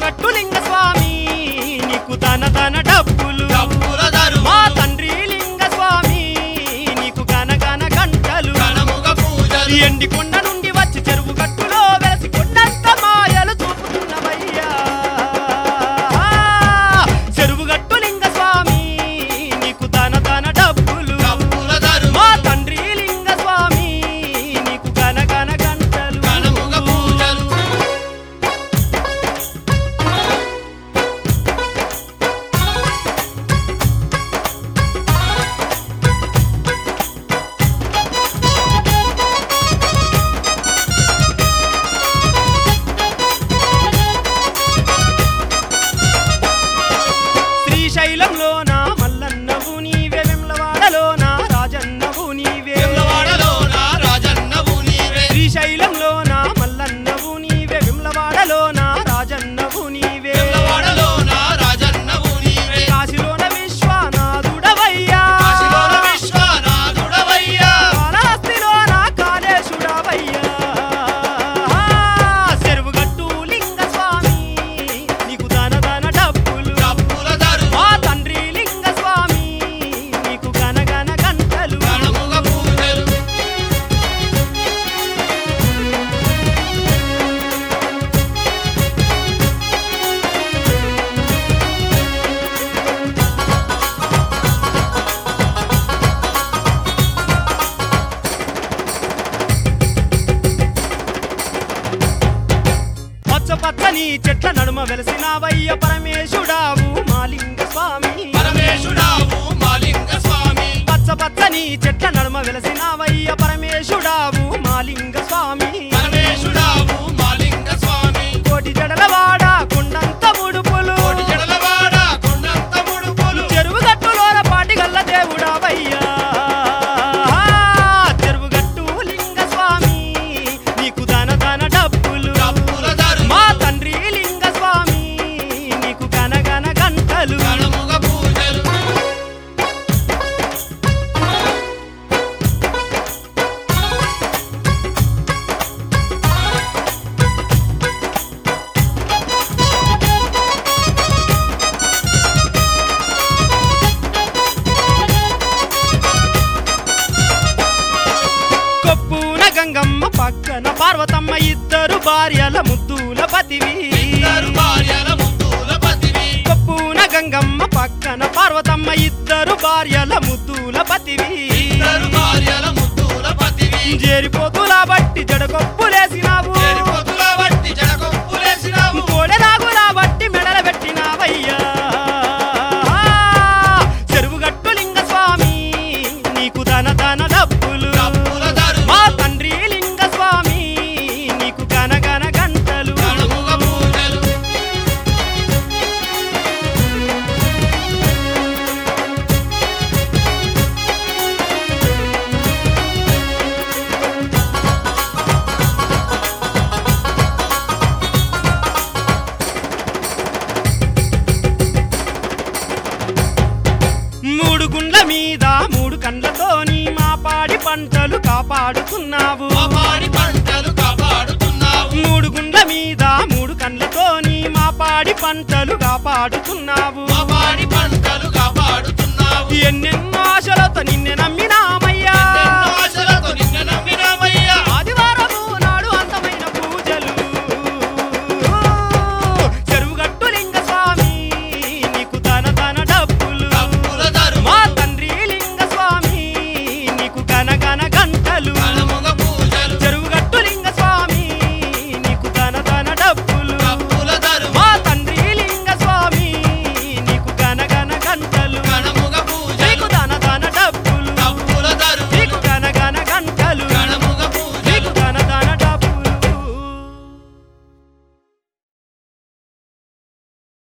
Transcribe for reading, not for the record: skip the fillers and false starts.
చెరువుగట్టు లింగ స్వామి నీకు తన తన డబ్బులు మా తండ్రి లింగ స్వామి నీకు గన గన గంటలు ఎండి కొండ నుండి వచ్చి చెరువుగట్టులో వెలసి కొండంత మాయలు చూపుతున్నవయ్యా చెరువుగట్టు లింగ స్వామి నీకు తన తన డబ్బులు మా తండ్రి లింగ స్వామి నీకు గన గన గంటలు శ్రీశైలంలోన మల్లన్నవు నీవే వెమ్లవాడలోన రాజన్నవు నీవే శ్రీశైలంలోన మల్లన్నవు నీవే వెమ్లవాడలోన రాజన్నవు నీవే కాశీలోన విశ్వనాథుడవయ్యా కాళహస్తిలోన కాళేశుడవయ్యా చెరువుగట్టు లింగ స్వామి నీకు తన తన డబ్బులు మా తండ్రి లింగ స్వామి నీకు గన గన గంటలు పచ్చ పచ్చని చెట్ల నడుమ వెలసినావయ్య పరమేశుడావు మా లింగ స్వామి పచ్చ పచ్చని చెట్ల నడుమ వెలసినావయ్య పరమేశుడావు మా లింగ స్వామి కోటి జడలవాడ కొండంత ముడుపులు చెరువుగట్టులోన పాటిగల్ల దేవుడావయ్యా చెరువుగట్టు లింగ స్వామి నీకు తన తన డబ్బులు మా తండ్రి లింగ స్వామి నీకు గన గన గంటలు కొప్పున గంగమ్మ పక్కన పార్వతమ్మ ఇద్దరు భార్యల ముద్దుల పతివి కొప్పున గంగమ్మ పక్కన పార్వతమ్మ ఇద్దరు భార్యల ముద్దుల పతివి జేరిపోతులా బట్టి జడకొప్పులేసినావు కోడెనాగులా బట్టి మెడల పెట్టినావయ్యా చెరువుగట్టు లింగ స్వామి నీకు తన తన డబ్బులు మా తండ్రి లింగ స్వామి నీకు గన గన గంటలు మూడు గుండ్ల మీద మూడు కండ్లతోని మా పాడి పంటలు కాపాడుతున్నావు మూడు గుండ్ల మీద మూడు కండ్లతోని మా పాడి పంటలు కాపాడుతున్నావు ఎన్నెన్నో ఆశలతో నిన్నే నమ్మి